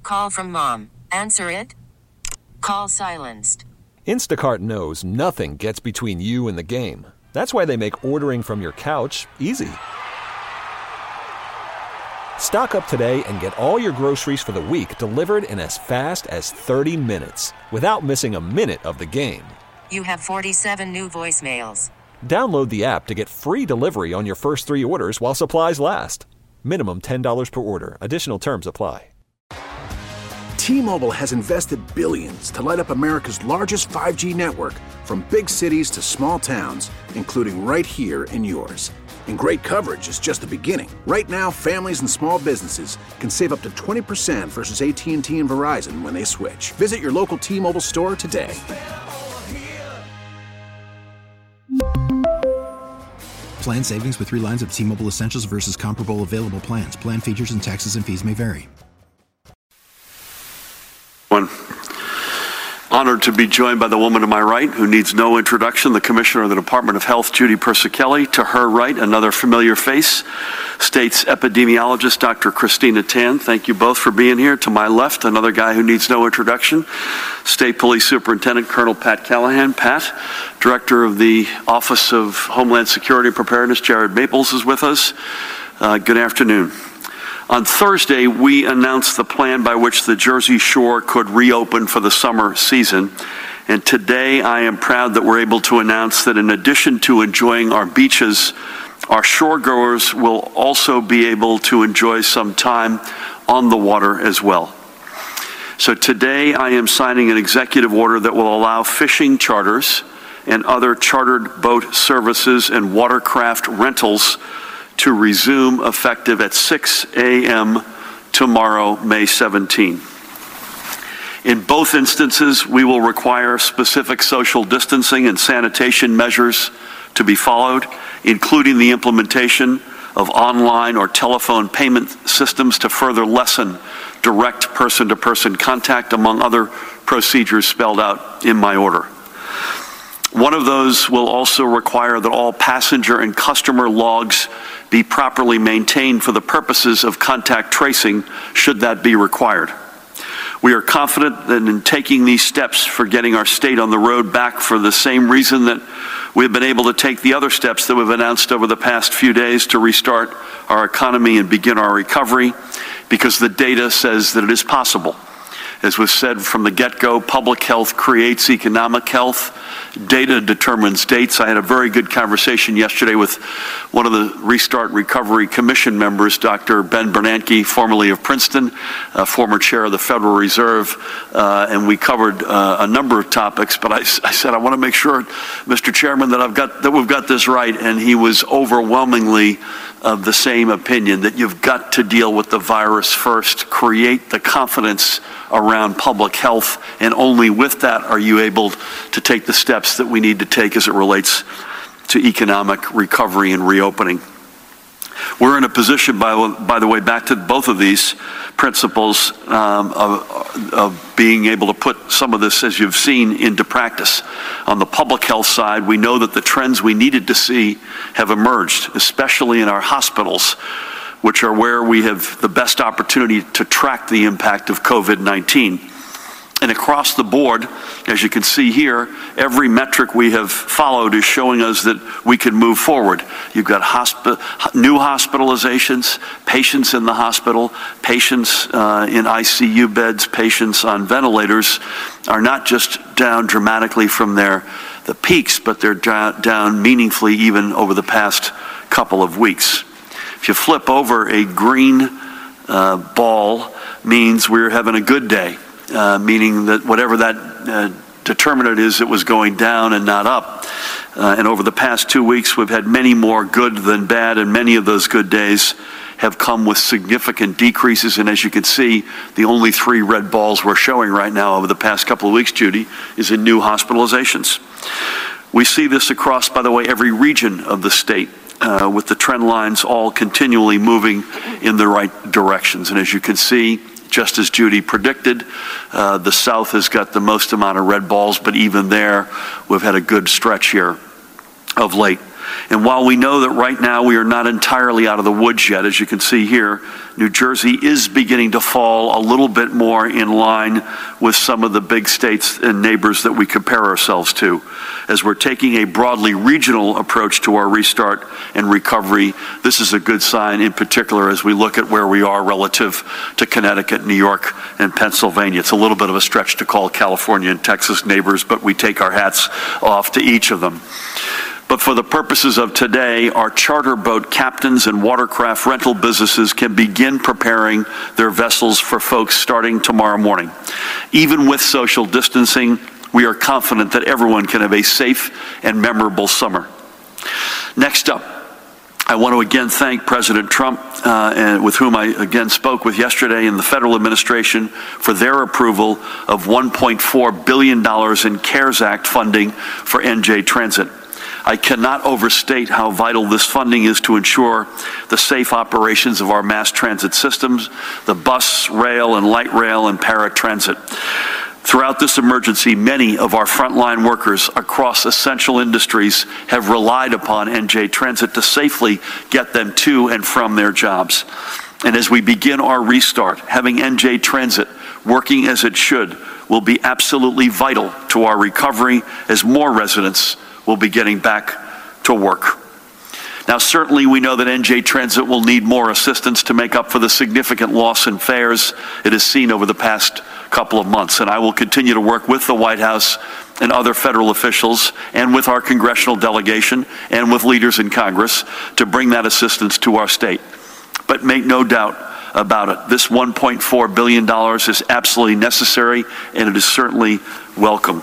call from mom. Answer it. Call silenced. Instacart knows nothing gets between you and the game. That's why they make ordering from your couch easy. Stock up today and get all your groceries for the week delivered in as fast as 30 minutes without missing a minute of the game. You have 47 new voicemails. Download the app to get free delivery on your first 3 orders while supplies last. Minimum $10 per order. Additional terms apply. T-Mobile has invested billions to light up America's largest 5G network, from big cities to small towns, including right here in yours. And great coverage is just the beginning. Right now, families and small businesses can save up to 20% versus AT&T and Verizon when they switch. Visit your local T-Mobile store today. Plan savings with 3 lines of T-Mobile Essentials versus comparable available plans. Plan features and taxes and fees may vary. Honored to be joined by the woman to my right, who needs no introduction, the Commissioner of the Department of Health, Judy Persichilli. To her right, another familiar face, State's epidemiologist, Dr. Christina Tan. Thank you both for being here. To my left, another guy who needs no introduction, State Police Superintendent Colonel Pat Callahan. Pat, Director of the Office of Homeland Security and Preparedness, Jared Maples, is with us. Good afternoon. On Thursday, we announced the plan by which the Jersey Shore could reopen for the summer season. And today, I am proud that we're able to announce that in addition to enjoying our beaches, our shoregoers will also be able to enjoy some time on the water as well. So today, I am signing an executive order that will allow fishing charters and other chartered boat services and watercraft rentals to resume effective at 6 a.m. tomorrow, May 17. In both instances, we will require specific social distancing and sanitation measures to be followed, including the implementation of online or telephone payment systems to further lessen direct person-to-person contact, among other procedures spelled out in my order. One of those will also require that all passenger and customer logs be properly maintained for the purposes of contact tracing, should that be required. We are confident that in taking these steps for getting our state on the road back for the same reason that we've been able to take the other steps that we've announced over the past few days to restart our economy and begin our recovery, because the data says that it is possible. As was said from the get-go, public health creates economic health. Data determines dates. I had a very good conversation yesterday with one of the Restart Recovery Commission members, Dr. Ben Bernanke, formerly of Princeton, former chair of the Federal Reserve, and we covered a number of topics. But I said, I want to make sure, Mr. Chairman, that we've got this right, and he was overwhelmingly of the same opinion, that you've got to deal with the virus first, create the confidence around public health, and only with that are you able to take the steps that we need to take as it relates to economic recovery and reopening. We're in a position, by the way, back to both of these principles of being able to put some of this, as you've seen, into practice. On the public health side, we know that the trends we needed to see have emerged, especially in our hospitals, which are where we have the best opportunity to track the impact of COVID-19. And across the board, as you can see here, every metric we have followed is showing us that we can move forward. You've got new hospitalizations, patients in the hospital, patients in ICU beds, patients on ventilators are not just down dramatically from the peaks, but they're down meaningfully even over the past couple of weeks. If you flip over, a green ball means we're having a good day. Meaning that whatever that determinant is, it was going down and not up. And over the past 2 weeks, we've had many more good than bad, and many of those good days have come with significant decreases. And as you can see, the only 3 red balls we're showing right now over the past couple of weeks, Judy, is in new hospitalizations. We see this across, by the way, every region of the state, with the trend lines all continually moving in the right directions. And as you can see, just as Judy predicted, the South has got the most amount of red balls, but even there, we've had a good stretch here of late. And while we know that right now we are not entirely out of the woods yet, as you can see here, New Jersey is beginning to fall a little bit more in line with some of the big states and neighbors that we compare ourselves to. As we're taking a broadly regional approach to our restart and recovery, this is a good sign, in particular as we look at where we are relative to Connecticut, New York, and Pennsylvania. It's a little bit of a stretch to call California and Texas neighbors, but we take our hats off to each of them. But for the purposes of today, our charter boat captains and watercraft rental businesses can begin preparing their vessels for folks starting tomorrow morning. Even with social distancing, we are confident that everyone can have a safe and memorable summer. Next up, I want to again thank President Trump, and with whom I again spoke with yesterday, and the federal administration for their approval of $1.4 billion in CARES Act funding for NJ Transit. I cannot overstate how vital this funding is to ensure the safe operations of our mass transit systems, the bus, rail, and light rail, and paratransit. Throughout this emergency, many of our frontline workers across essential industries have relied upon NJ Transit to safely get them to and from their jobs. And as we begin our restart, having NJ Transit working as it should will be absolutely vital to our recovery as more residents will be getting back to work. Now, certainly we know that NJ Transit will need more assistance to make up for the significant loss in fares it has seen over the past couple of months. And I will continue to work with the White House and other federal officials and with our congressional delegation and with leaders in Congress to bring that assistance to our state. But make no doubt about it, this $1.4 billion is absolutely necessary, and it is certainly welcomed.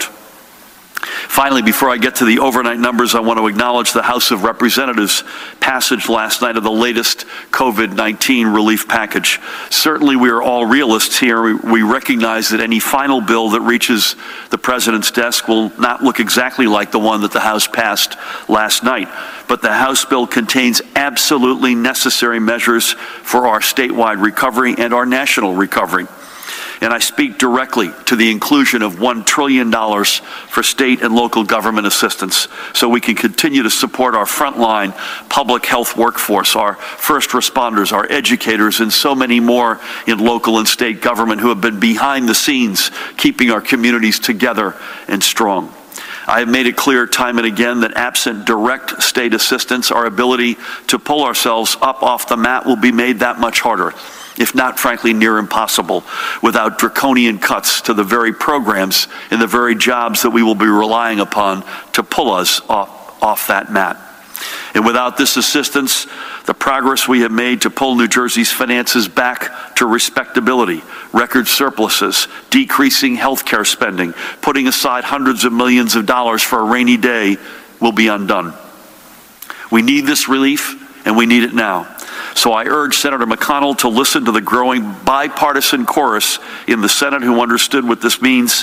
Finally, before I get to the overnight numbers, I want to acknowledge the House of Representatives' passage last night of the latest COVID-19 relief package. Certainly, we are all realists here. We recognize that any final bill that reaches the President's desk will not look exactly like the one that the House passed last night. But the House bill contains absolutely necessary measures for our statewide recovery and our national recovery. And I speak directly to the inclusion of $1 trillion for state and local government assistance so we can continue to support our frontline public health workforce, our first responders, our educators, and so many more in local and state government who have been behind the scenes keeping our communities together and strong. I have made it clear time and again that absent direct state assistance, our ability to pull ourselves up off the mat will be made that much harder, if not, frankly, near impossible, without draconian cuts to the very programs and the very jobs that we will be relying upon to pull us off that mat. And without this assistance, the progress we have made to pull New Jersey's finances back to respectability, record surpluses, decreasing health care spending, putting aside hundreds of millions of dollars for a rainy day will be undone. We need this relief, and we need it now. So I urge Senator McConnell to listen to the growing bipartisan chorus in the Senate who understand what this means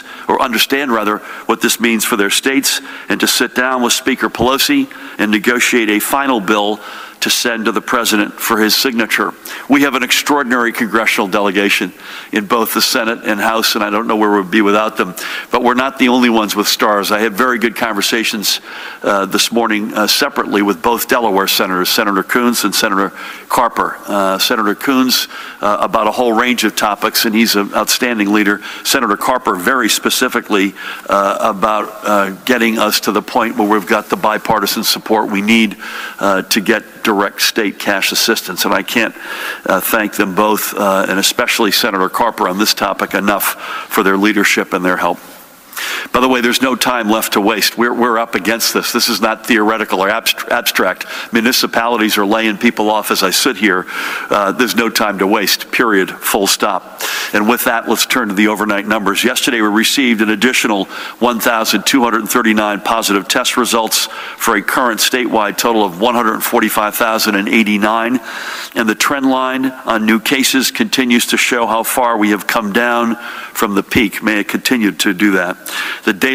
for their states, and to sit down with Speaker Pelosi and negotiate a final bill to send to the President for his signature. We have an extraordinary congressional delegation in both the Senate and House, and I don't know where we'd be without them. But we're not the only ones with stars. I had very good conversations this morning separately with both Delaware senators, Senator Coons and Senator Carper. Senator Coons about a whole range of topics, and he's an outstanding leader. Senator Carper very specifically about getting us to the point where we've got the bipartisan support we need to get direct state cash assistance. And I can't thank them both, and especially Senator Carper on this topic enough for their leadership and their help. By the way, there's no time left to waste. We're up against this. This is not theoretical or abstract. Municipalities are laying people off as I sit here. There's no time to waste, period, full stop. And with that, let's turn to the overnight numbers. Yesterday, we received an additional 1,239 positive test results for a current statewide total of 145,089. And the trend line on new cases continues to show how far we have come down from the peak. May it continue to do that. The daily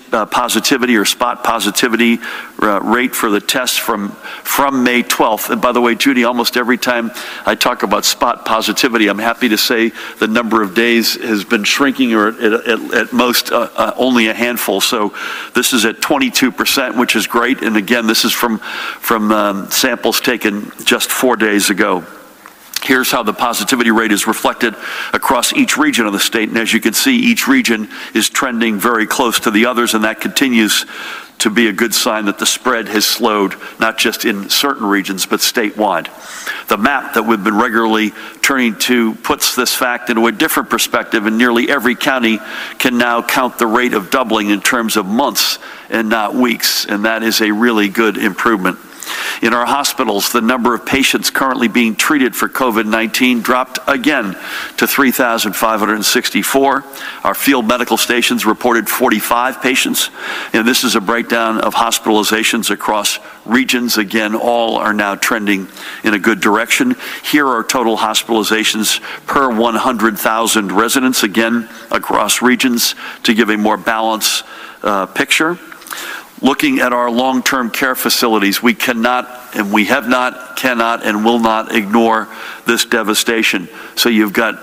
positivity or spot positivity rate for the test from May 12th. And by the way, Judy, almost every time I talk about spot positivity, I'm happy to say the number of days has been shrinking, or at most only a handful. So this is at 22%, which is great. And again, this is from samples taken just 4 days ago. Here's how the positivity rate is reflected across each region of the state. And as you can see, each region is trending very close to the others, and that continues to be a good sign that the spread has slowed, not just in certain regions, but statewide. The map that we've been regularly turning to puts this fact into a different perspective, and nearly every county can now count the rate of doubling in terms of months and not weeks, and that is a really good improvement. In our hospitals, the number of patients currently being treated for COVID-19 dropped again to 3,564. Our field medical stations reported 45 patients, and this is a breakdown of hospitalizations across regions. Again, all are now trending in a good direction. Here are total hospitalizations per 100,000 residents, again, across regions to give a more balanced picture. Looking at our long-term care facilities, we cannot, and we have not, cannot, and will not ignore this devastation. So you've got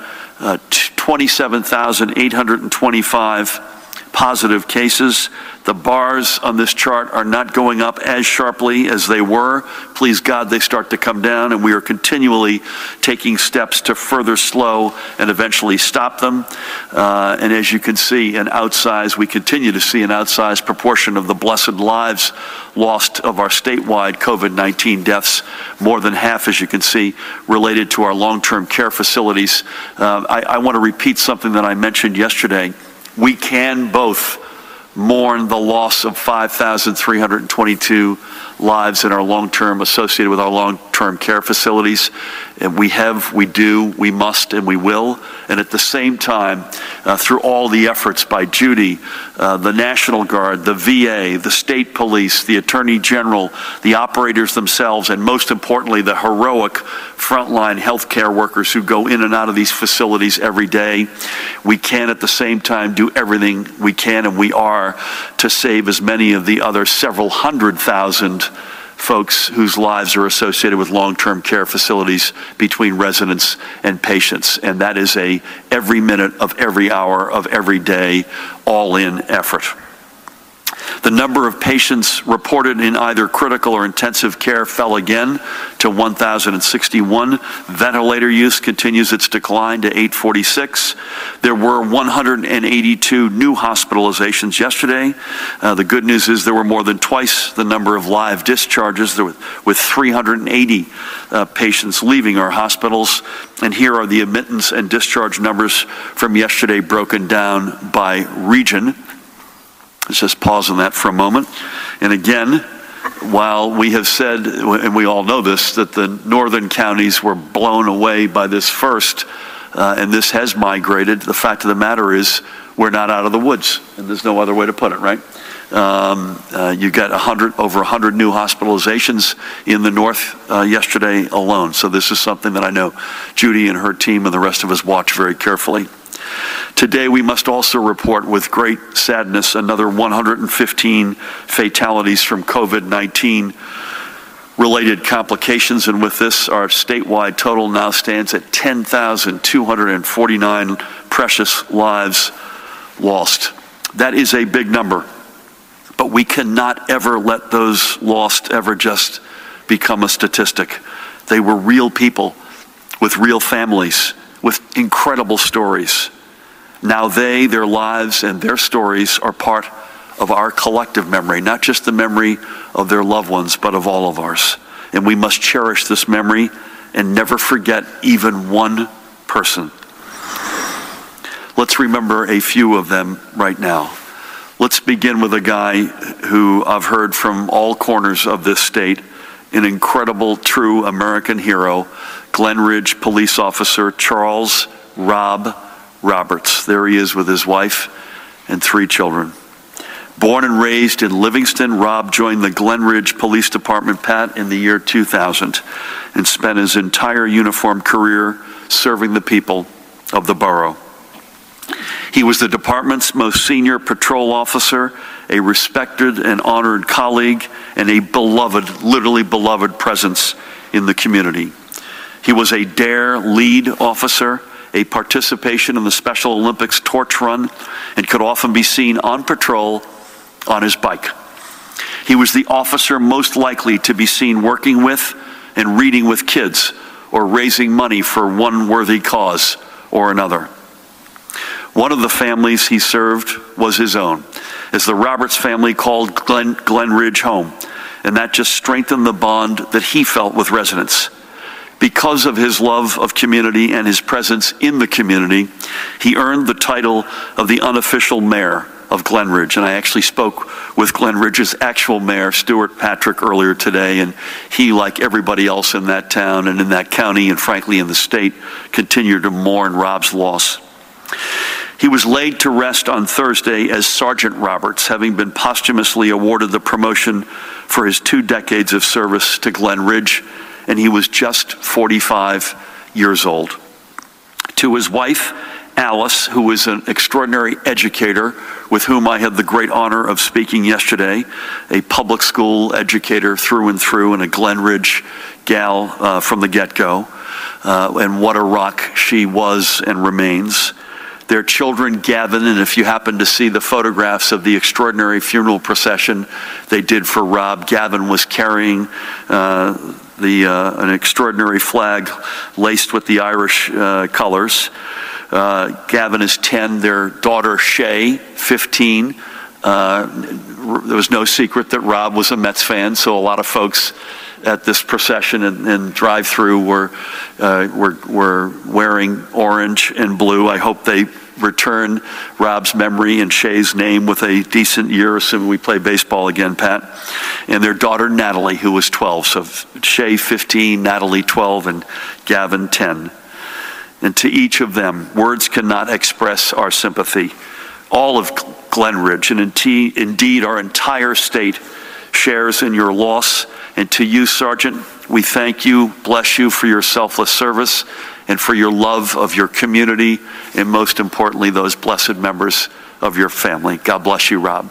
27,825 positive cases. The bars on this chart are not going up as sharply as they were. Please God, they start to come down, and we are continually taking steps to further slow and eventually stop them. And as you can see, we continue to see an outsized proportion of the blessed lives lost of our statewide COVID-19 deaths, more than half, as you can see, related to our long-term care facilities. I want to repeat something that I mentioned yesterday. We can both mourn the loss of 5,322 lives in our associated with our long-term care facilities. And we do, we must, and we will. And at the same time, through all the efforts by Judy, the National Guard, the VA, the state police, the Attorney General, the operators themselves, and most importantly, the heroic frontline healthcare workers who go in and out of these facilities every day, we can at the same time do everything we can, and we are, to save as many of the other several 100,000 folks whose lives are associated with long-term care facilities between residents and patients. And that is a every minute of every hour of every day, all-in effort. The number of patients reported in either critical or intensive care fell again to 1,061. Ventilator use continues its decline to 846. There were 182 new hospitalizations yesterday. The good news is there were more than twice the number of live discharges, with 380 patients leaving our hospitals. And here are the admittance and discharge numbers from yesterday broken down by region. Let's just pause on that for a moment. And again, while we have said, and we all know this, that the northern counties were blown away by this first, and this has migrated, the fact of the matter is we're not out of the woods, and there's no other way to put it, right? You got over 100 new hospitalizations in the north yesterday alone. So this is something that I know Judy and her team and the rest of us watch very carefully. Today, we must also report with great sadness another 115 fatalities from COVID-19 related complications, and with this, our statewide total now stands at 10,249 precious lives lost. That is a big number, but we cannot ever let those lost ever just become a statistic. They were real people with real families, with incredible stories. Now their lives and their stories are part of our collective memory, not just the memory of their loved ones, but of all of ours. And we must cherish this memory and never forget even one person. Let's remember a few of them right now. Let's begin with a guy who I've heard from all corners of this state, an incredible, true American hero, Glen Ridge police officer Charles Rob Roberts. There he is with his wife and 3 children. Born and raised in Livingston, Rob joined the Glen Ridge Police Department, Pat, in the year 2000 and spent his entire uniformed career serving the people of the borough. He was the department's most senior patrol officer a respected and honored colleague, and a beloved, literally beloved presence in the community. He was a DARE lead officer, a participation in the Special Olympics torch run, and could often be seen on patrol on his bike. He was the officer most likely to be seen working with and reading with kids or raising money for one worthy cause or another. One of the families he served was his own, as the Roberts family called Glen Ridge home, and that just strengthened the bond that he felt with residents. Because of his love of community and his presence in the community, he earned the title of the unofficial mayor of Glen Ridge. And I actually spoke with Glen Ridge's actual mayor, Stuart Patrick, earlier today, and he, like everybody else in that town and in that county and frankly in the state, continued to mourn Rob's loss. He was laid to rest on Thursday as Sergeant Roberts, having been posthumously awarded the promotion for his 2 decades of service to Glen Ridge, and he was just 45 years old. To his wife, Alice, who is an extraordinary educator with whom I had the great honor of speaking yesterday, a public school educator through and through and a Glen Ridge gal from the get-go, and what a rock she was and remains. Their children, Gavin, and if you happen to see the photographs of the extraordinary funeral procession they did for Rob, Gavin was carrying an extraordinary flag laced with the Irish colors. Gavin is 10, their daughter Shay, 15. There was no secret that Rob was a Mets fan, so a lot of folks at this procession and drive-through were wearing orange and blue. I hope they return Rob's memory and Shay's name with a decent year, assuming we play baseball again, Pat. And their daughter Natalie, who was 12. So Shay 15, Natalie 12, and Gavin 10. And to each of them, words cannot express our sympathy. All of Glen Ridge, and indeed our entire state, shares in your loss. And to you, Sergeant, we thank you, bless you for your selfless service and for your love of your community, and most importantly, those blessed members of your family. God bless you, Rob.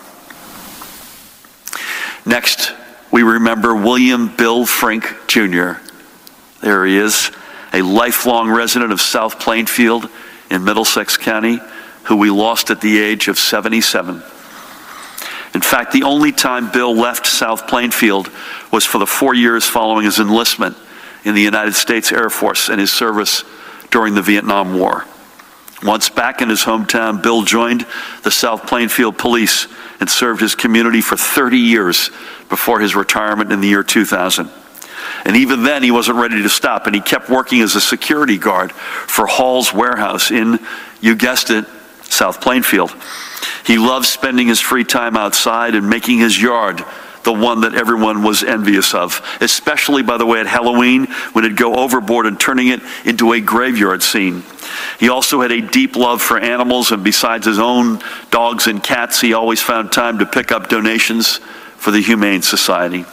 Next, we remember William Bill Frink, Jr. There he is, a lifelong resident of South Plainfield in Middlesex County, who we lost at the age of 77. In fact, the only time Bill left South Plainfield was for the 4 years following his enlistment in the United States Air Force and his service during the Vietnam War. Once back in his hometown, Bill joined the South Plainfield Police and served his community for 30 years before his retirement in the year 2000. And even then, he wasn't ready to stop, and he kept working as a security guard for Hall's Warehouse in, you guessed it, South Plainfield. He loved spending his free time outside and making his yard the one that everyone was envious of, especially, by the way, at Halloween, when he'd go overboard and turning it into a graveyard scene. He also had a deep love for animals, and besides his own dogs and cats, he always found time to pick up donations for the Humane Society.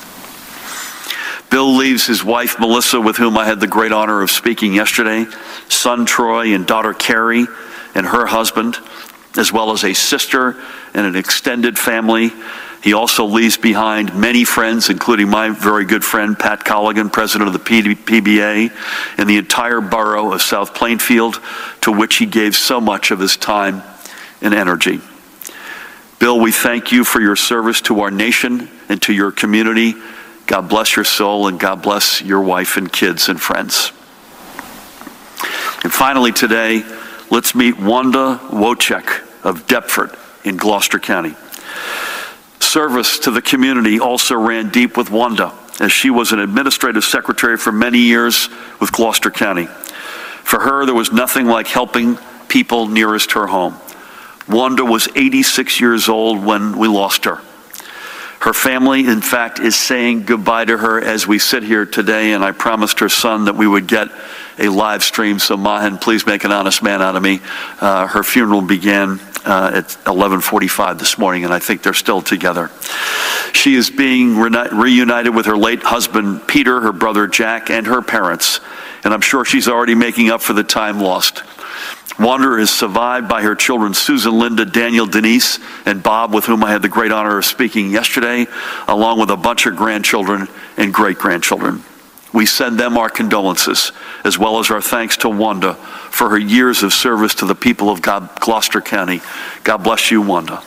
Bill leaves his wife, Melissa, with whom I had the great honor of speaking yesterday, son Troy and daughter Carrie and her husband, as well as a sister and an extended family. He also leaves behind many friends, including my very good friend, Pat Colligan, president of the PBA, and the entire borough of South Plainfield, to which he gave so much of his time and energy. Bill, we thank you for your service to our nation and to your community. God bless your soul, and God bless your wife and kids and friends. And finally today, let's meet Wanda Wojcik of Deptford in Gloucester County. Service to the community also ran deep with Wanda, as she was an administrative secretary for many years with Gloucester County. For her, there was nothing like helping people nearest her home. Wanda was 86 years old when we lost her. Her family, in fact, is saying goodbye to her as we sit here today, and I promised her son that we would get a live stream, so Mahan, please make an honest man out of me. Her funeral began at 11:45 this morning, and I think they're still together. She is being reunited with her late husband, Peter, her brother, Jack, and her parents, and I'm sure she's already making up for the time lost. Wanda is survived by her children, Susan, Linda, Daniel, Denise, and Bob, with whom I had the great honor of speaking yesterday, along with a bunch of grandchildren and great-grandchildren. We send them our condolences, as well as our thanks to Wanda for her years of service to the people of Gloucester County. God bless you, Wanda.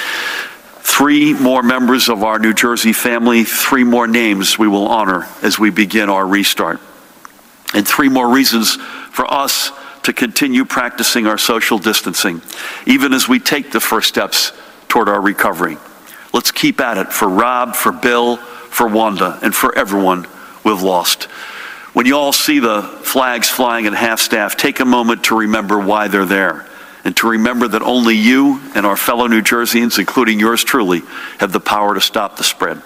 3 more members of our New Jersey family, 3 more names we will honor as we begin our restart. And 3 more reasons for us to continue practicing our social distancing, even as we take the first steps toward our recovery. Let's keep at it for Rob, for Bill, for Wanda, and for everyone we've lost. When you all see the flags flying at half-staff, take a moment to remember why they're there, and to remember that only you and our fellow New Jerseyans, including yours truly, have the power to stop the spread.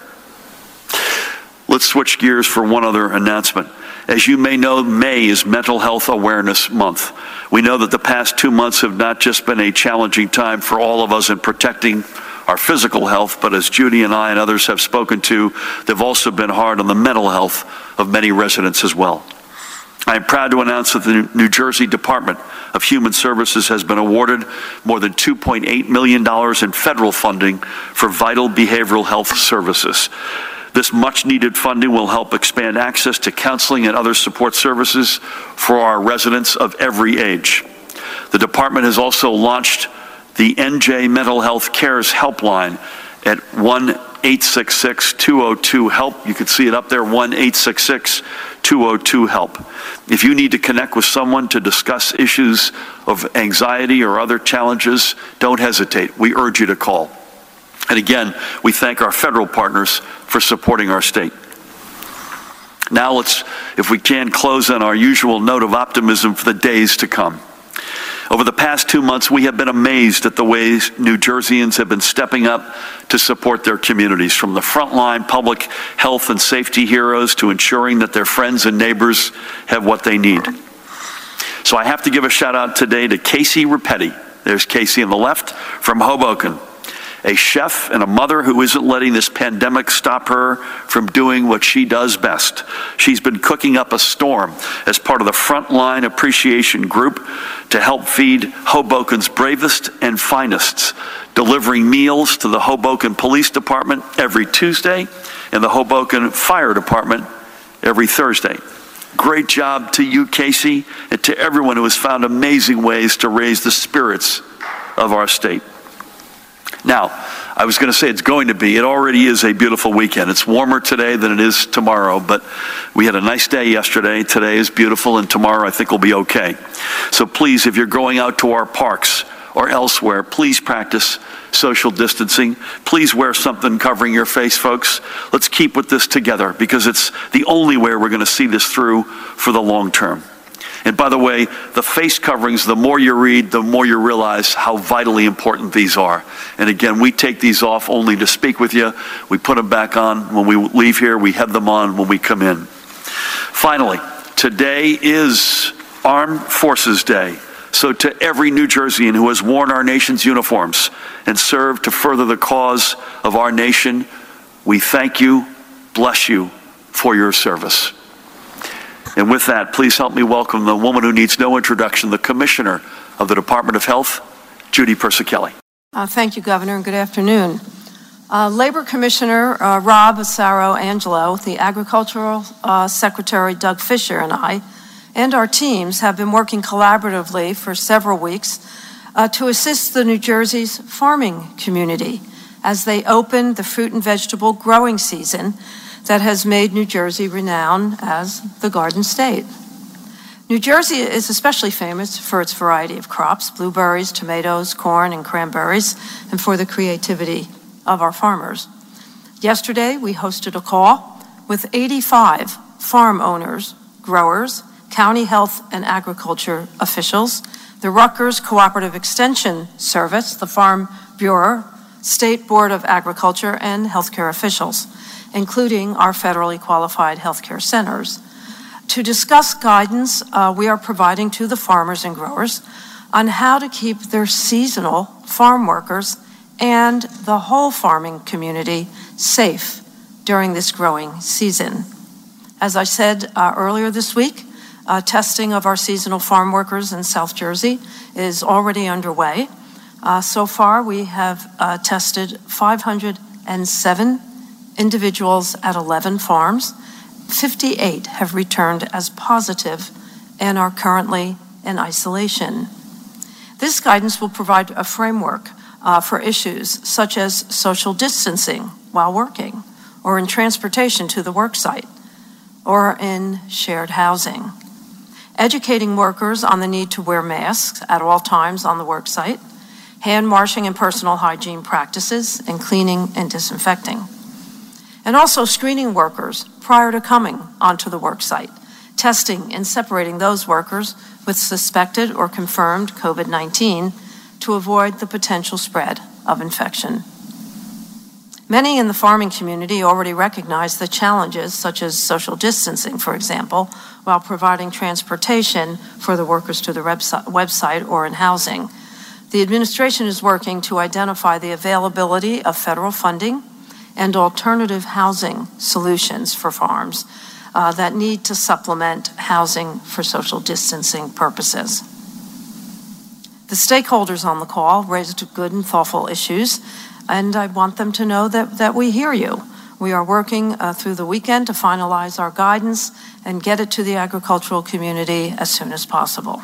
Let's switch gears for one other announcement. As you may know, May is Mental Health Awareness Month. We know that the past 2 months have not just been a challenging time for all of us in protecting our physical health, but as Judy and I and others have spoken to, they've also been hard on the mental health of many residents as well. I am proud to announce that the New Jersey Department of Human Services has been awarded more than $2.8 million in federal funding for vital behavioral health services. This much-needed funding will help expand access to counseling and other support services for our residents of every age. The department has also launched the NJ Mental Health Cares Helpline at 1-866-202-HELP. You can see it up there, 1-866-202-HELP. If you need to connect with someone to discuss issues of anxiety or other challenges, don't hesitate. We urge you to call. And again, we thank our federal partners for supporting our state. Now let's, if we can, close on our usual note of optimism for the days to come. Over the past 2 months, we have been amazed at the ways New Jerseyans have been stepping up to support their communities, from the frontline public health and safety heroes to ensuring that their friends and neighbors have what they need. So I have to give a shout out today to Casey Rapetti. There's Casey on the left, from Hoboken. A chef and a mother who isn't letting this pandemic stop her from doing what she does best. She's been cooking up a storm as part of the Frontline Appreciation Group to help feed Hoboken's bravest and finest, delivering meals to the Hoboken Police Department every Tuesday and the Hoboken Fire Department every Thursday. Great job to you, Casey, and to everyone who has found amazing ways to raise the spirits of our state. Now, I was going to say it already is a beautiful weekend. It's warmer today than it is tomorrow, but we had a nice day yesterday. Today is beautiful, and tomorrow I think will be okay. So please, if you're going out to our parks or elsewhere, please practice social distancing. Please wear something covering your face, folks. Let's keep with this together, because it's the only way we're going to see this through for the long term. And by the way, the face coverings, the more you read, the more you realize how vitally important these are. And again, we take these off only to speak with you. We put them back on when we leave here. We have them on when we come in. Finally, today is Armed Forces Day. So to every New Jerseyan who has worn our nation's uniforms and served to further the cause of our nation, we thank you, bless you for your service. And with that, please help me welcome the woman who needs no introduction, the Commissioner of the Department of Health, Judy Persichilli. Thank you, Governor, and good afternoon. Labor Commissioner Rob Asaro-Angelo, the Agricultural Secretary Doug Fisher, and I, and our teams have been working collaboratively for several weeks to assist the New Jersey's farming community as they open the fruit and vegetable growing season that has made New Jersey renowned as the Garden State. New Jersey is especially famous for its variety of crops, blueberries, tomatoes, corn, and cranberries, and for the creativity of our farmers. Yesterday, we hosted a call with 85 farm owners, growers, county health and agriculture officials, the Rutgers Cooperative Extension Service, the Farm Bureau, State Board of Agriculture, and healthcare officials, including our federally qualified healthcare centers, to discuss guidance we are providing to the farmers and growers on how to keep their seasonal farm workers and the whole farming community safe during this growing season. As I said earlier this week, Testing of our seasonal farm workers in South Jersey is already underway. So far, we have tested 507 individuals at 11 farms. 58 have returned as positive and are currently in isolation. This guidance will provide a framework for issues such as social distancing while working, or in transportation to the work site, or in shared housing. Educating workers on the need to wear masks at all times on the work site, hand washing and personal hygiene practices, and cleaning and disinfecting. And also screening workers prior to coming onto the work site, testing and separating those workers with suspected or confirmed COVID-19 to avoid the potential spread of infection. Many in the farming community already recognize the challenges, such as social distancing, for example, while providing transportation for the workers to the website or in housing. The administration is working to identify the availability of federal funding and alternative housing solutions for farms that need to supplement housing for social distancing purposes. The stakeholders on the call raised good and thoughtful issues, and I want them to know that we hear you. We are working through the weekend to finalize our guidance and get it to the agricultural community as soon as possible.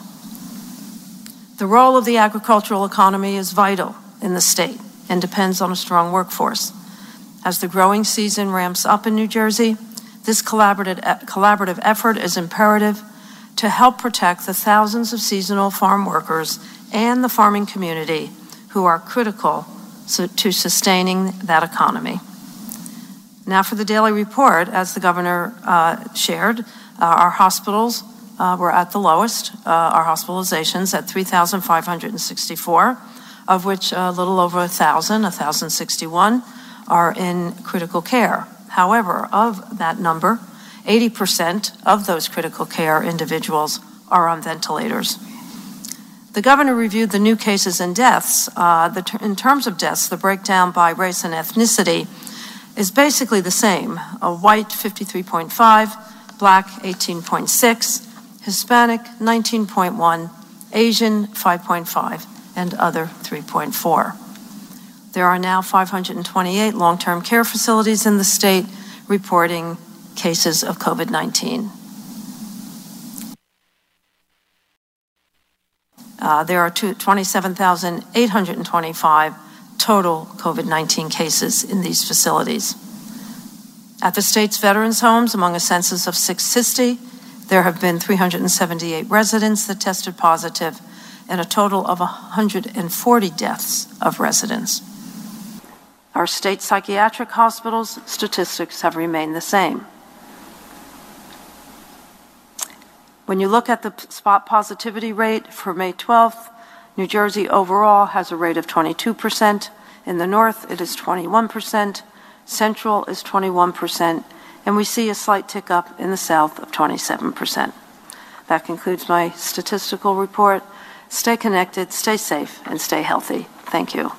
The role of the agricultural economy is vital in the state and depends on a strong workforce. As the growing season ramps up in New Jersey, this collaborative effort is imperative to help protect the thousands of seasonal farm workers and the farming community who are critical to sustaining that economy. Now for the daily report, as the governor shared, our hospitals were at the lowest, our hospitalizations at 3,564, of which a little over 1,061, are in critical care. However, of that number, 80% of those critical care individuals are on ventilators. The governor reviewed the new cases and deaths. In terms of deaths, the breakdown by race and ethnicity is basically the same. White, 53.5, Black, 18.6, Hispanic, 19.1, Asian, 5.5, and other, 3.4. There are now 528 long-term care facilities in the state reporting cases of COVID-19. There are 27,825 total COVID-19 cases in these facilities. At the state's veterans' homes, among a census of 660, there have been 378 residents that tested positive and a total of 140 deaths of residents. Our state psychiatric hospitals' statistics have remained the same. When you look at the spot positivity rate for May 12th, New Jersey overall has a rate of 22%. In the north, it is 21%. Central is 21%. And we see a slight tick up in the south of 27%. That concludes my statistical report. Stay connected, stay safe, and stay healthy. Thank you.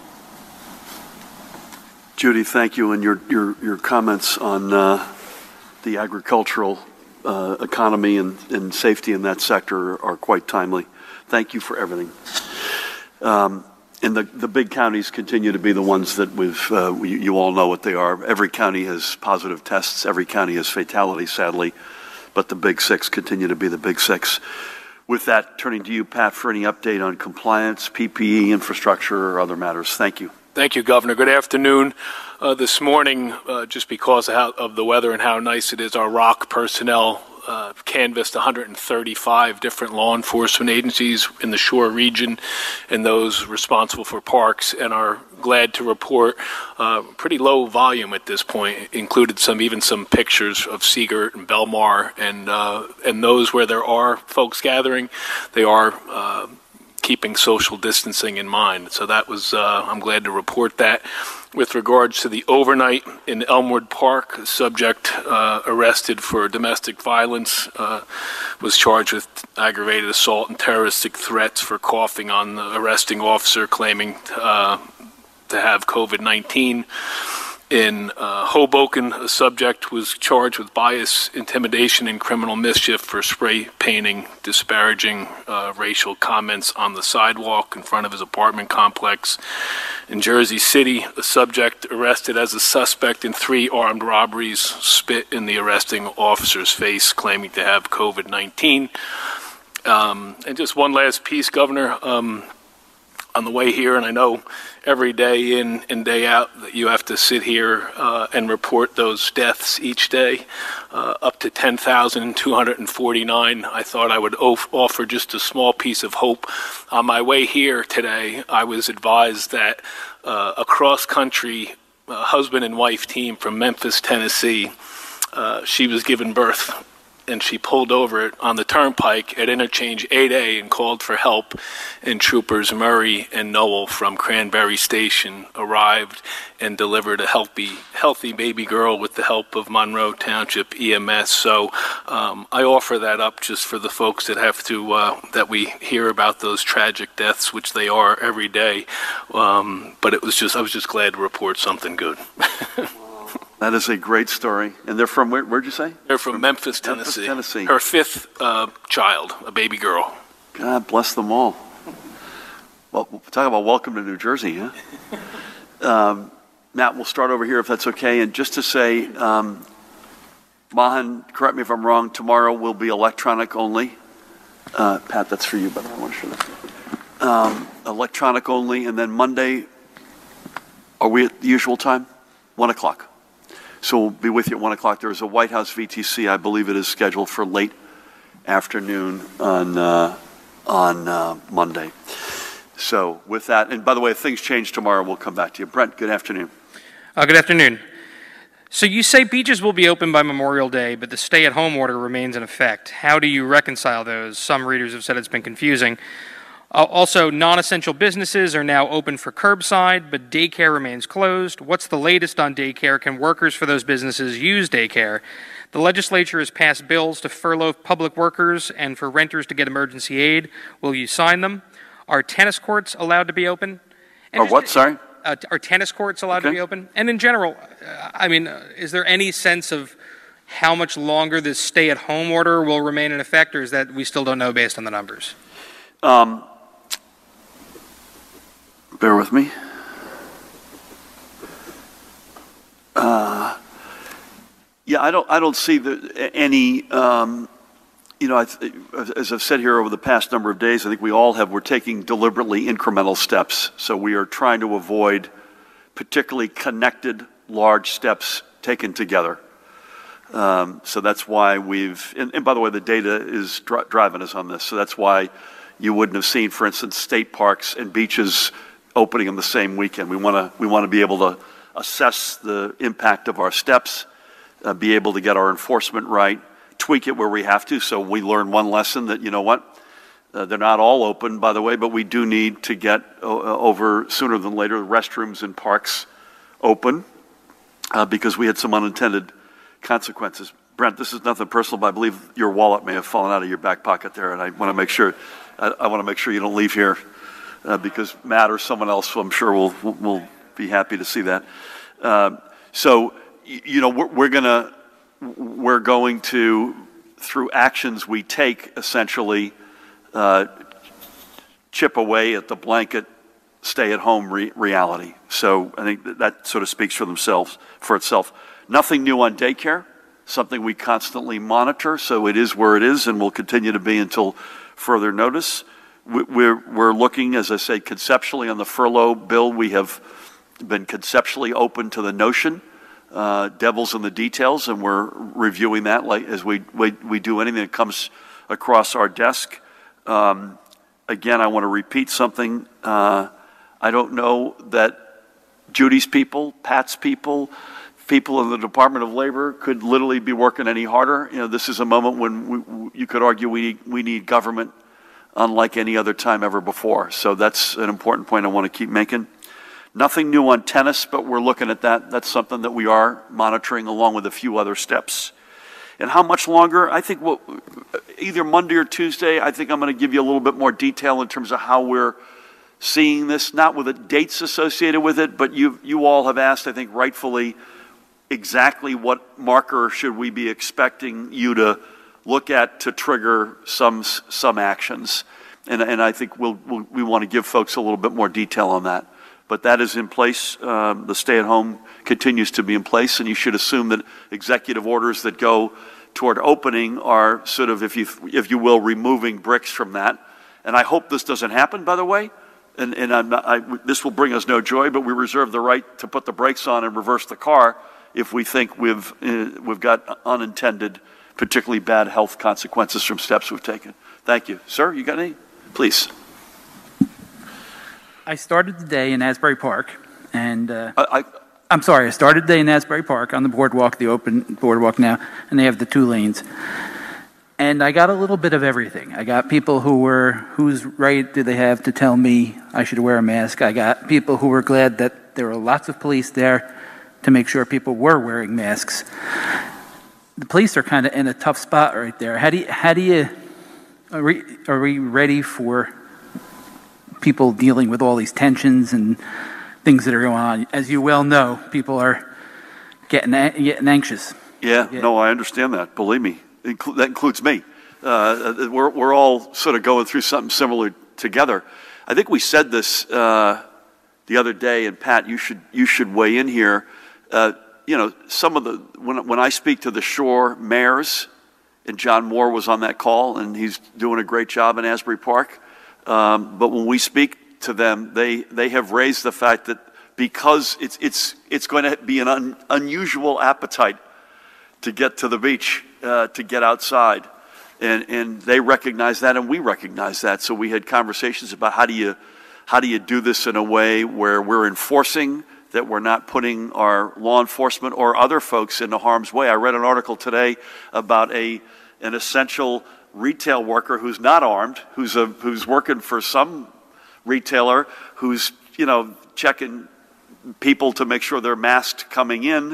Judy, thank you. And your comments on the agricultural economy and safety in that sector are quite timely. Thank you for everything. And the big counties continue to be the ones that you all know what they are. Every county has positive tests. Every county has fatalities, sadly. But the big six continue to be the big six. With that, turning to you, Pat, for any update on compliance, PPE, infrastructure, or other matters. Thank you. Thank you, Governor. Good afternoon. This morning, just because of the weather and how nice it is, our ROC personnel canvassed 135 different law enforcement agencies in the Shore region and those responsible for parks, and are glad to report pretty low volume at this point. It included even some pictures of Seagirt and Belmar, and those where there are folks gathering, they are keeping social distancing in mind. So that was, I'm glad to report that. With regards to the overnight in Elmwood Park, a subject arrested for domestic violence was charged with aggravated assault and terroristic threats for coughing on the arresting officer, claiming to have COVID-19. In Hoboken, a subject was charged with bias, intimidation, and criminal mischief for spray painting disparaging racial comments on the sidewalk in front of his apartment complex. In Jersey City, a subject arrested as a suspect in 3 armed robberies spit in the arresting officer's face, claiming to have COVID-19. And just one last piece, Governor. On the way here, and I know every day in and day out that you have to sit here and report those deaths each day, up to 10,249. I thought I would offer just a small piece of hope. On my way here today, I was advised that a cross-country husband and wife team from Memphis, Tennessee, she was given birth, and she pulled over on the turnpike at interchange 8A and called for help, and troopers Murray and Noel from Cranberry Station arrived and delivered a healthy baby girl with the help of Monroe Township EMS. So I offer that up just for the folks that have to, that we hear about those tragic deaths, which they are every day. But I was just glad to report something good. That is a great story. And they're from, where'd you say? They're from Memphis, Tennessee. Memphis, Tennessee. Her 5th child, a baby girl. God bless them all. Well, talk about welcome to New Jersey, huh? Matt, we'll start over here if that's okay. And just to say, Mahan, correct me if I'm wrong, tomorrow will be electronic only. Pat, that's for you, but I want to show that. Electronic only, and then Monday, are we at the usual time? 1 o'clock. So we'll be with you at 1 o'clock. There's a White House VTC, I believe it is scheduled for late afternoon on Monday. So with that, and by the way, if things change tomorrow, we'll come back to you. Brent, good afternoon. Good afternoon. So you say beaches will be open by Memorial Day, but the stay-at-home order remains in effect. How do you reconcile those? Some readers have said it's been confusing. Also, non-essential businesses are now open for curbside, but daycare remains closed. What's the latest on daycare? Can workers for those businesses use daycare? The legislature has passed bills to furlough public workers and for renters to get emergency aid. Will you sign them? Are tennis courts allowed to be open? Or what, sorry? Are tennis courts allowed to be open? And in general, is there any sense of how much longer this stay-at-home order will remain in effect, or is that we still don't know based on the numbers? Bear with me. I don't see any. As I've said here over the past number of days, I think we're taking deliberately incremental steps. So we are trying to avoid particularly connected large steps taken together. So that's why and by the way, the data is driving us on this. So that's why you wouldn't have seen, for instance, state parks and beaches opening on the same weekend. We want to be able to assess the impact of our steps, be able to get our enforcement right, tweak it where we have to. So we learned one lesson that, they're not all open, by the way, but we do need to get over sooner than later the restrooms in parks open because we had some unintended consequences. Brent, this is nothing personal, but I believe your wallet may have fallen out of your back pocket there, and I want to make sure you don't leave here because Matt or someone else, I'm sure, will be happy to see that. We're going to, through actions we take, essentially chip away at the blanket stay-at-home reality. So I think that sort of speaks for itself. Nothing new on daycare, something we constantly monitor, so it is where it is and will continue to be until further notice. We're looking, as I say, conceptually on the furlough bill. We have been conceptually open to the notion, devil's in the details, and we're reviewing that like as we do anything that comes across our desk. Again, I want to repeat something. I don't know that Judy's people, Pat's people in the Department of Labor could literally be working any harder. This is a moment when you could argue we need government unlike any other time ever before. So that's an important point I want to keep making. Nothing new on tennis, but we're looking at that. That's something that we are monitoring along with a few other steps. And how much longer? I think either Monday or Tuesday, I think I'm going to give you a little bit more detail in terms of how we're seeing this, not with the dates associated with it, but you all have asked, I think rightfully, exactly what marker should we be expecting you to look at to trigger some actions. And I think we want to give folks a little bit more detail on that. But that is in place. The stay-at-home continues to be in place, and you should assume that executive orders that go toward opening are sort of, if you will, removing bricks from that. And I hope this doesn't happen, by the way. And this will bring us no joy, but we reserve the right to put the brakes on and reverse the car if we think we've got unintended, particularly bad health consequences from steps we've taken. Thank you. Sir, you got any? Please. I started the day in Asbury Park, and I started the day in Asbury Park on the boardwalk, the open boardwalk now, and they have the 2 lanes. And I got a little bit of everything. I got people whose right did they have to tell me I should wear a mask. I got people who were glad that there were lots of police there to make sure people were wearing masks. The police are kind of in a tough spot right there. Are we ready for people dealing with all these tensions and things that are going on? As you well know, people are getting anxious. Yeah, no, I understand that. Believe me, that includes me. We're all sort of going through something similar together. I think we said this the other day, and Pat, you should weigh in here. Some of the when I speak to the Shore mayors, and John Moore was on that call, and he's doing a great job in Asbury Park. But when we speak to them, they have raised the fact that because it's going to be an unusual appetite to get to the beach, to get outside, and they recognize that, and we recognize that. So we had conversations about how do you do this in a way where we're enforcing that we're not putting our law enforcement or other folks into harm's way. I read an article today about an essential retail worker who's not armed, who's working for some retailer, who's checking people to make sure they're masked coming in,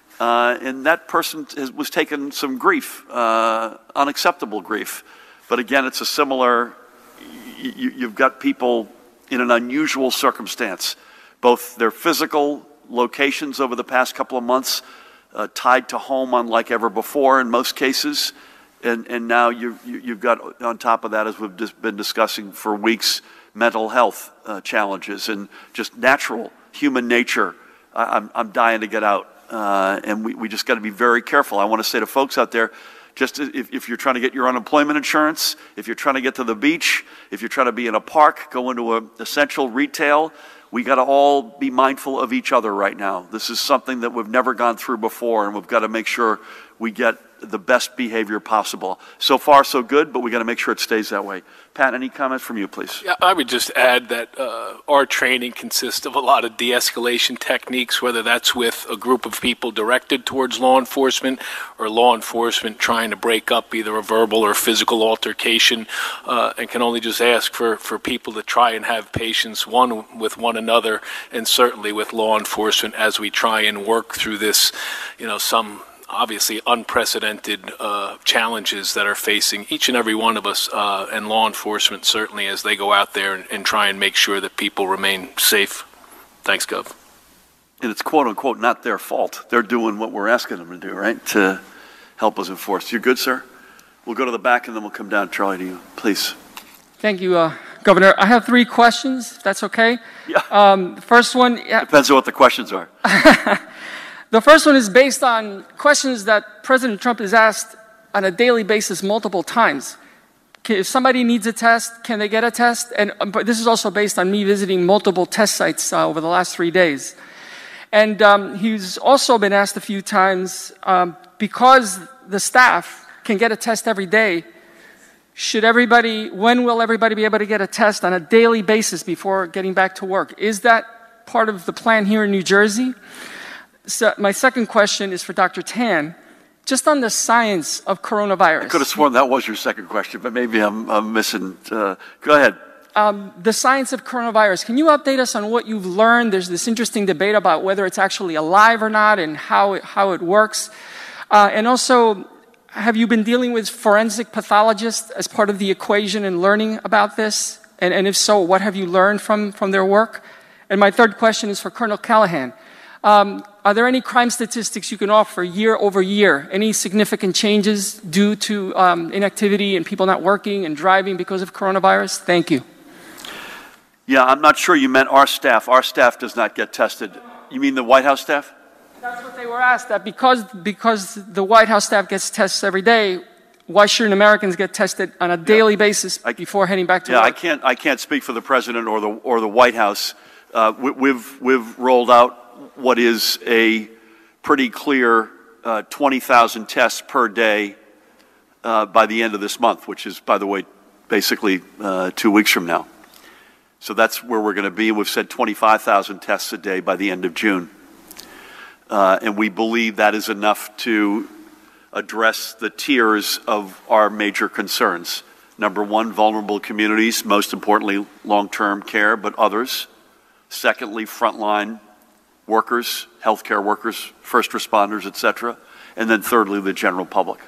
and that person was taking some grief, unacceptable grief. But again, it's a similar. You've got people in an unusual circumstance. Both their physical locations over the past couple of months tied to home unlike ever before in most cases. And now you've got, on top of that, as we've just been discussing for weeks, mental health challenges and just natural human nature. I'm dying to get out. And we just got to be very careful. I want to say to folks out there, just if you're trying to get your unemployment insurance, if you're trying to get to the beach, if you're trying to be in a park, go into an essential retail, we got to all be mindful of each other right now. This is something that we've never gone through before, and we've got to make sure we get the best behavior possible. So far, so good, but we got to make sure it stays that way. Pat, any comments from you, please? Yeah, I would just add that our training consists of a lot of de-escalation techniques, whether that's with a group of people directed towards law enforcement or law enforcement trying to break up either a verbal or physical altercation, and can only just ask for people to try and have patience, one with one another, and certainly with law enforcement as we try and work through this, some obviously unprecedented challenges that are facing each and every one of us, and law enforcement certainly as they go out there and try and make sure that people remain safe. Thanks, Gov. And it's quote unquote not their fault. They're doing what we're asking them to do, right? To help us enforce. You're good, sir? We'll go to the back and then we'll come down, Charlie, to you. Please. Thank you, Governor. I have 3 questions, if that's okay. Yeah. The first one... Depends on what the questions are. The first one is based on questions that President Trump is asked on a daily basis multiple times. If somebody needs a test, can they get a test? But this is also based on me visiting multiple test sites over the last 3 days. And he's also been asked a few times, because the staff can get a test every day, when will everybody be able to get a test on a daily basis before getting back to work? Is that part of the plan here in New Jersey? So my second question is for Dr. Tan, just on the science of coronavirus. I could have sworn that was your second question, but maybe I'm missing. Go ahead. The science of coronavirus. Can you update us on what you've learned? There's this interesting debate about whether it's actually alive or not and how it works. And also, have you been dealing with forensic pathologists as part of the equation and learning about this? And if so, what have you learned from their work? And my third question is for Colonel Callahan. Are there any crime statistics you can offer year over year? Any significant changes due to inactivity and people not working and driving because of coronavirus? Thank you. Yeah, I'm not sure you meant our staff. Our staff does not get tested. You mean the White House staff? That's what they were asked, that because the White House staff gets tests every day, why shouldn't Americans get tested on a daily basis before heading back to work? I can't speak for the President or the White House. We've rolled out what is a pretty clear 20,000 tests per day by the end of this month, which is, by the way, basically 2 weeks from now. So that's where we're going to be. We've said 25,000 tests a day by the end of June. And we believe that is enough to address the tiers of our major concerns. Number one, vulnerable communities, most importantly, long-term care, but others. Secondly, frontline workers, healthcare workers, first responders, et cetera. And then thirdly, the general public.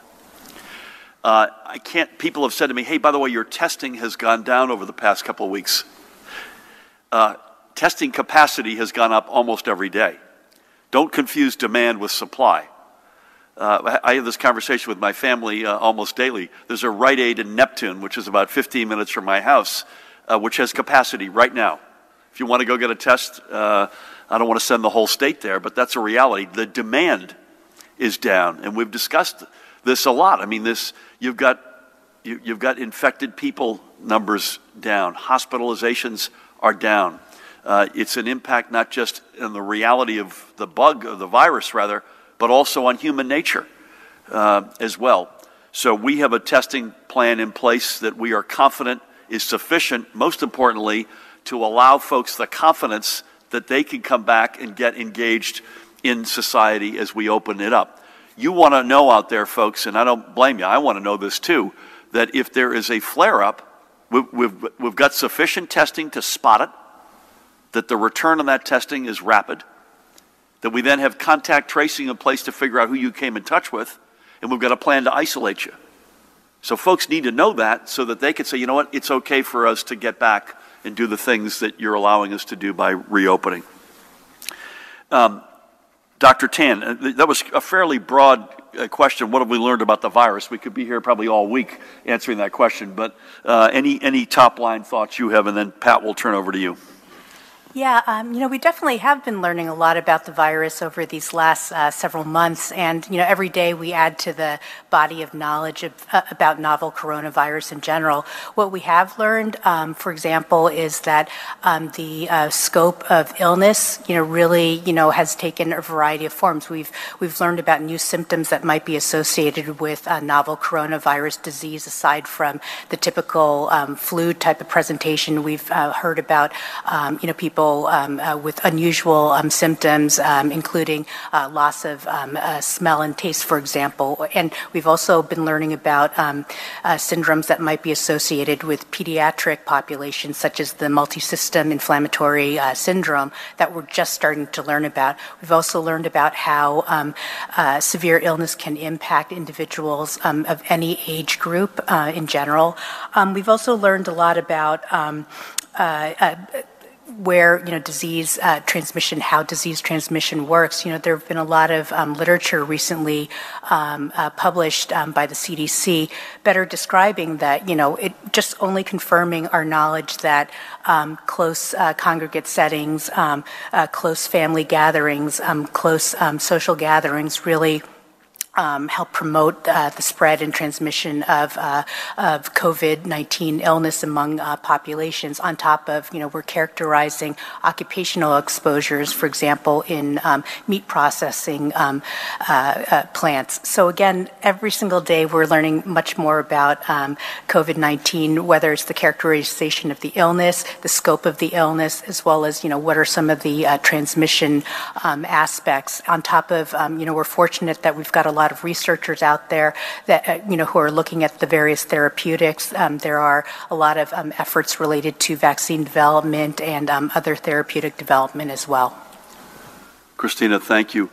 People have said to me, hey, by the way, your testing has gone down over the past couple of weeks. Testing capacity has gone up almost every day. Don't confuse demand with supply. I have this conversation with my family almost daily. There's a Rite Aid in Neptune, which is about 15 minutes from my house, which has capacity right now. If you want to go get a test, I don't want to send the whole state there, but that's a reality. The demand is down, and we've discussed this a lot. I mean, you've got infected people numbers down, hospitalizations are down. It's an impact not just in the reality of the virus, but also on human nature as well. So we have a testing plan in place that we are confident is sufficient, most importantly, to allow folks the confidence that they can come back and get engaged in society as we open it up. You want to know out there, folks, and I don't blame you, I want to know this too, that if there is a flare-up, we've got sufficient testing to spot it, that the return on that testing is rapid, that we then have contact tracing in place to figure out who you came in touch with, and we've got a plan to isolate you. So folks need to know that so that they can say, you know what, it's okay for us to get back and do the things that you're allowing us to do by reopening. Dr. Tan, that was a fairly broad question. What have we learned about the virus? We could be here probably all week answering that question, but any top-line thoughts you have, and then Pat will turn over to you. Yeah, we definitely have been learning a lot about the virus over these last several months, and every day we add to the body of knowledge about novel coronavirus in general. What we have learned, for example, is that the scope of illness, really, has taken a variety of forms. We've learned about new symptoms that might be associated with novel coronavirus disease, aside from the typical flu type of presentation. We've heard about, people with unusual symptoms, including loss of smell and taste, for example. And we've also been learning about syndromes that might be associated with pediatric populations, such as the multisystem inflammatory syndrome that we're just starting to learn about. We've also learned about how severe illness can impact individuals of any age group in general. We've also learned a lot about where disease transmission, how disease transmission works. There have been a lot of literature recently published by the CDC, better describing that. It just only confirming our knowledge that close congregate settings, close family gatherings, close social gatherings really help promote the spread and transmission of COVID-19 illness among populations. On top of, we're characterizing occupational exposures, for example, in meat processing plants. So again, every single day we're learning much more about COVID-19, whether it's the characterization of the illness, the scope of the illness, as well as, what are some of the transmission aspects. On top of, we're fortunate that we've got a lot of researchers out there that who are looking at the various therapeutics. There are a lot of efforts related to vaccine development and other therapeutic development as well. Christina, thank you.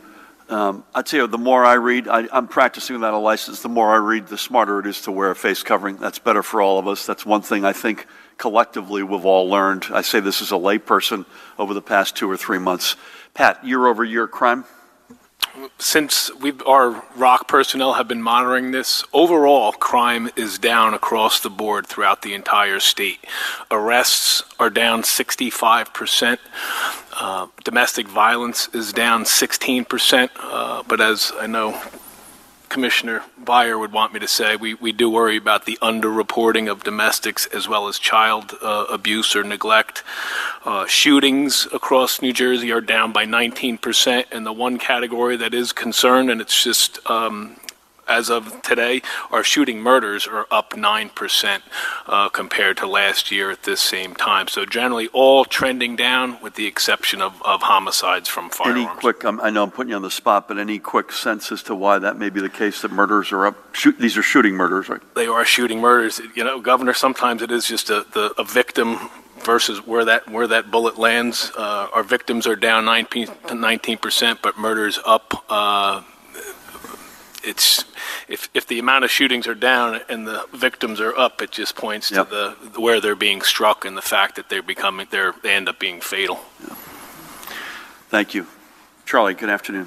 I'd say the more I read, I'm practicing without a license, the more I read, the smarter it is to wear a face covering. That's better for all of us. That's one thing I think collectively we've all learned. I say this as a layperson over the past 2 or 3 months. Pat, year-over-year crime? Since our ROC personnel have been monitoring this, overall crime is down across the board throughout the entire state. Arrests are down 65%. Domestic violence is down 16%. But as I know Commissioner Byer would want me to say, we do worry about the underreporting of domestics as well as child abuse or neglect. Shootings across New Jersey are down by 19%, and the one category that is concerned, and it's just as of today, our shooting murders are up 9% compared to last year at this same time. So generally all trending down with the exception of homicides from firearms. Any quick, I know I'm putting you on the spot, but any quick sense as to why that may be the case, that murders are up? These are shooting murders, right? They are shooting murders. You know, Governor, sometimes it is just a victim versus where that bullet lands. Our victims are down 19%, but murders up. It's if the amount of shootings are down and the victims are up, it just points to where they're being struck and the fact that they end up being fatal. Yeah. Thank you, Charlie. Good afternoon.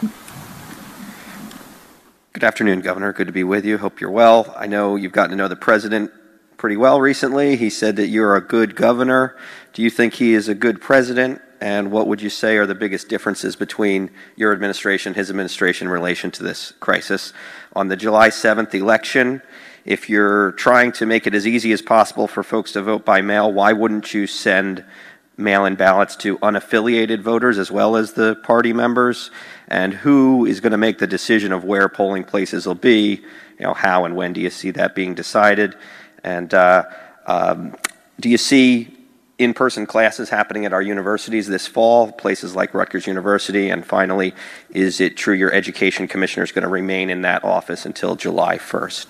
Good afternoon, Governor. Good to be with you. Hope you're well. I know you've gotten to know the president pretty well recently. He said that you're a good governor. Do you think he is a good president? And what would you say are the biggest differences between your administration, his administration in relation to this crisis? On the July 7th election, if you're trying to make it as easy as possible for folks to vote by mail, why wouldn't you send mail-in ballots to unaffiliated voters as well as the party members? And who is going to make the decision of where polling places will be? You know, how and when do you see that being decided? And do you see in-person classes happening at our universities this fall, places like Rutgers University? And finally, is it true your education commissioner is going to remain in that office until July 1st?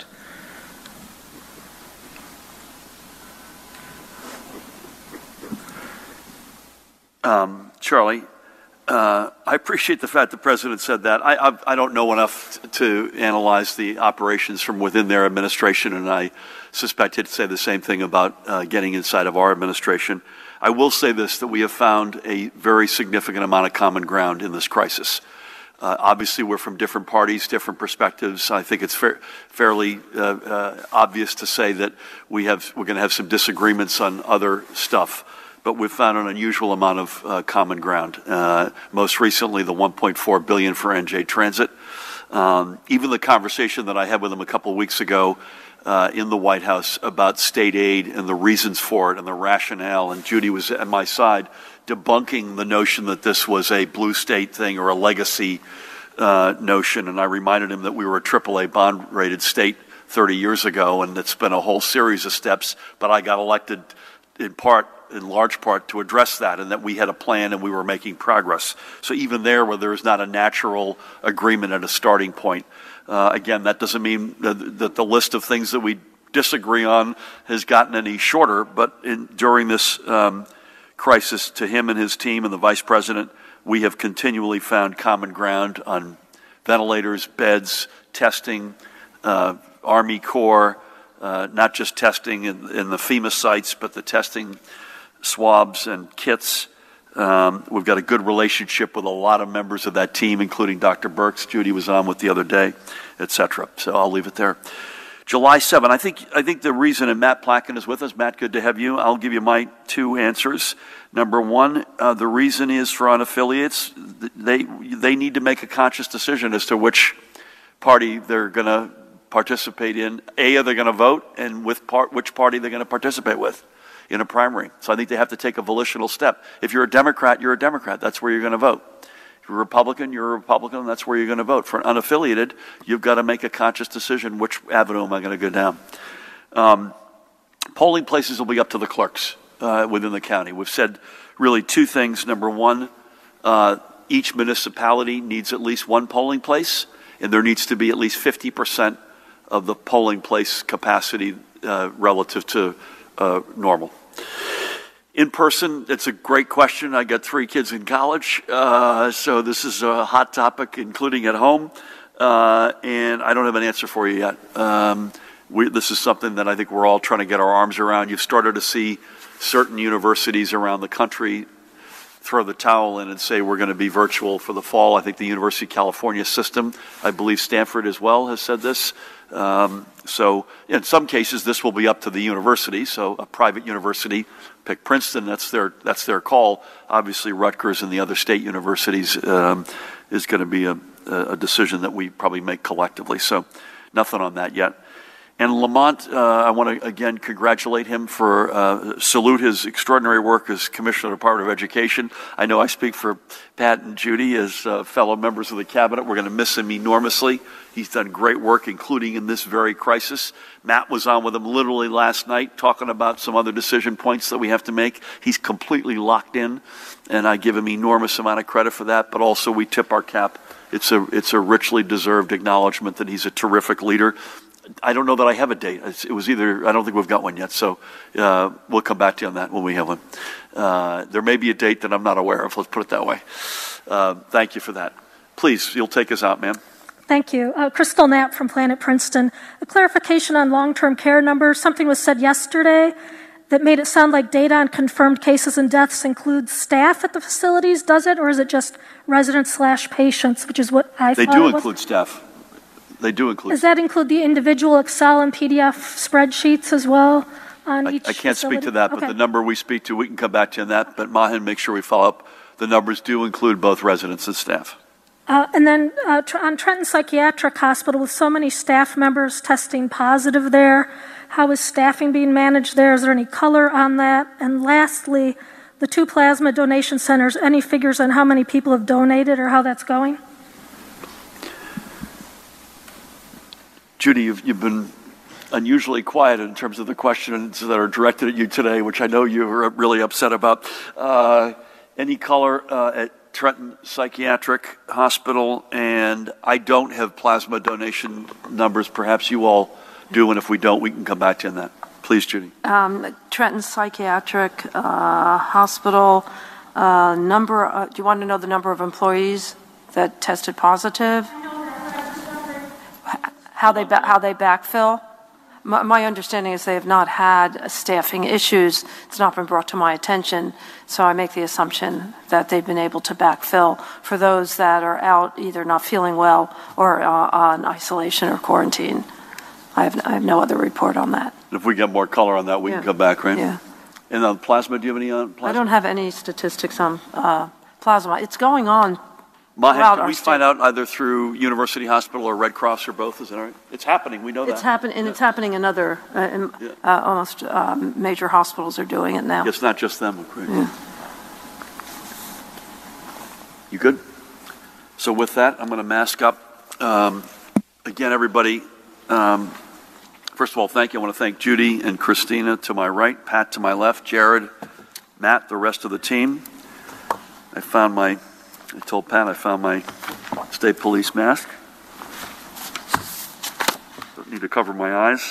Charlie, I appreciate the fact the president said that. I don't know enough to analyze the operations from within their administration, and I suspect he'd say the same thing about getting inside of our administration. I will say this, that we have found a very significant amount of common ground in this crisis. Obviously, we're from different parties, different perspectives. I think it's fairly obvious to say that we're going to have some disagreements on other stuff. But we've found an unusual amount of common ground. Most recently, the $1.4 billion for NJ Transit. Even the conversation that I had with him a couple of weeks ago in the White House about state aid and the reasons for it and the rationale, and Judy was at my side debunking the notion that this was a blue state thing or a legacy notion. And I reminded him that we were a AAA bond-rated state 30 years ago, and it's been a whole series of steps, but I got elected in large part to address that, and that we had a plan and we were making progress. So even there, where there is not a natural agreement at a starting point, again, that doesn't mean that the list of things that we disagree on has gotten any shorter, but during this crisis, to him and his team and the vice president, we have continually found common ground on ventilators, beds, testing, Army Corps, not just testing in the FEMA sites, but the testing swabs and kits. We've got a good relationship with a lot of members of that team, including Dr. Birx, Judy was on with the other day, et cetera. So I'll leave it there. July 7th, I think the reason, and Matt Plotkin is with us. Matt, good to have you. I'll give you my two answers. Number one, the reason is for unaffiliates, they need to make a conscious decision as to which party they're going to participate in. Are they going to vote, and which party they're going to participate with in a primary. So I think they have to take a volitional step. If you're a Democrat, you're a Democrat. That's where you're going to vote. If you're a Republican, you're a Republican. That's where you're going to vote. For an unaffiliated, you've got to make a conscious decision. Which avenue am I going to go down? Polling places will be up to the clerks within the county. We've said really two things. Number one, each municipality needs at least one polling place, and there needs to be at least 50% of the polling place capacity relative to normal. In person, it's a great question. I got 3 kids in college, so this is a hot topic, including at home, and I don't have an answer for you yet. This is something that I think we're all trying to get our arms around. You've started to see certain universities around the country throw the towel in and say we're going to be virtual for the fall. I think the University of California system, I believe Stanford as well, has said this. So in some cases, this will be up to the university. So a private university, pick Princeton, that's their call. Obviously, Rutgers and the other state universities is going to be a decision that we probably make collectively. So nothing on that yet. And Lamont, I want to again congratulate him for, salute his extraordinary work as Commissioner of the Department of Education. I know I speak for Pat and Judy as fellow members of the Cabinet. We're going to miss him enormously. He's done great work, including in this very crisis. Matt was on with him literally last night talking about some other decision points that we have to make. He's completely locked in, and I give him enormous amount of credit for that, but also we tip our cap. It's a richly deserved acknowledgement that he's a terrific leader. I don't know that I have a date. It was either, I don't think we've got one yet, so we'll come back to you on that when we have one. There may be a date that I'm not aware of, let's put it that way. Thank you for that. Please, you'll take us out, ma'am. Thank you. Crystal Knapp from Planet Princeton. A clarification on long-term care numbers. Something was said yesterday that made it sound like data on confirmed cases and deaths includes staff at the facilities. Does it, or is it just residents/patients, which is what I thought it was? They do include staff. They do include. Does that include the individual Excel and PDF spreadsheets as well on each I can't facility? speak to that, Okay. but the number we speak to, we can come back to you on that. But Mahan, make sure we follow up. The numbers do include both residents and staff. And then on Trenton Psychiatric Hospital, with so many staff members testing positive there, how is staffing being managed there? Is there any color on that? And lastly, the 2 plasma donation centers, any figures on how many people have donated or how that's going? Judy, you've been unusually quiet in terms of the questions that are directed at you today, which I know you're really upset about. Any color at Trenton Psychiatric Hospital? And I don't have plasma donation numbers. Perhaps you all do, and if we don't, we can come back to you on that. Please, Judy. Trenton Psychiatric Hospital, do you want to know the number of employees that tested positive? How they backfill? My understanding is they have not had staffing issues. It's not been brought to my attention, so I make the assumption that they've been able to backfill for those that are out either not feeling well or on isolation or quarantine. I have no other report on that. If we get more color on that, we can come back, right? Yeah. And on plasma, do you have any on plasma? I don't have any statistics on plasma. It's going on. Mahan, can we find out either through University Hospital or Red Cross or both? Is that all right? It's happening. We know that. It's happening in other, almost major hospitals are doing it now. It's not just them. Right? Yeah. You good? So with that, I'm going to mask up. Again, everybody, first of all, thank you. I want to thank Judy and Christina to my right, Pat to my left, Jared, Matt, the rest of the team. I told Pat I found my state police mask. Don't need to cover my eyes.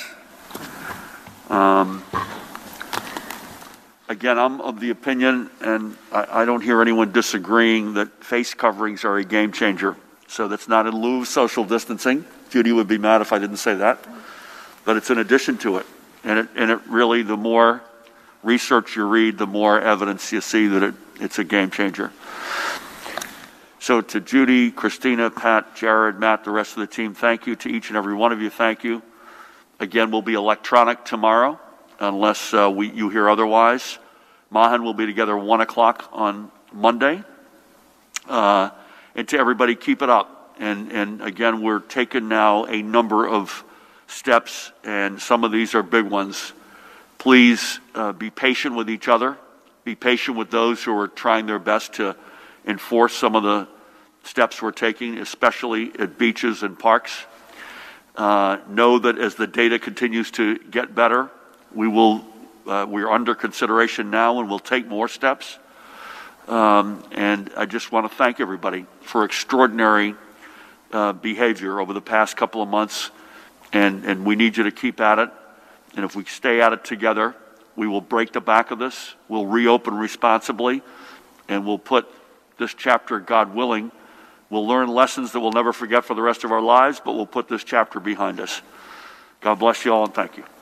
Again, I'm of the opinion, and I don't hear anyone disagreeing, that face coverings are a game changer. So that's not in lieu of social distancing. Judy would be mad if I didn't say that. But it's in addition to it. And it really, the more research you read, the more evidence you see that it's a game changer. So to Judy, Christina, Pat, Jared, Matt, the rest of the team, thank you. To each and every one of you, thank you. Again, we'll be electronic tomorrow, unless you hear otherwise. Mahan will be together 1 o'clock on Monday. And to everybody, keep it up. And again, we're taking now a number of steps, and some of these are big ones. Please be patient with each other. Be patient with those who are trying their best to enforce some of the steps we're taking, especially at beaches and parks. Know that as the data continues to get better, we're under consideration now, and we'll take more steps. And I just want to thank everybody for extraordinary behavior over the past couple of months, and we need you to keep at it. And if we stay at it together, We will break the back of this. We'll reopen responsibly, and we'll put this chapter, God willing, we'll learn lessons that we'll never forget for the rest of our lives, but we'll put this chapter behind us. God bless you all, and thank you.